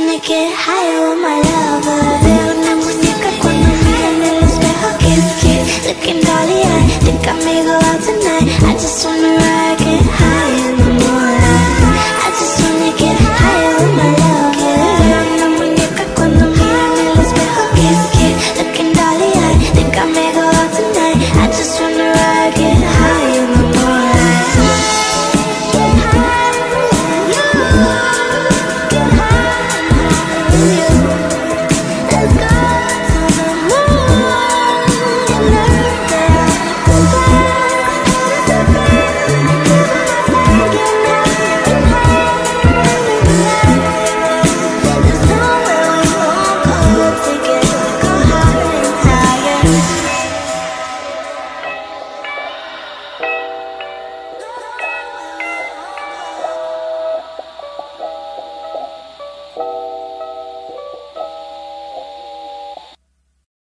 wanna get higher with my lover. Veo una muñeca cuando mira en el espejo. Kiss, kiss, looking dolly, I think I may go out tonight. I just wanna ride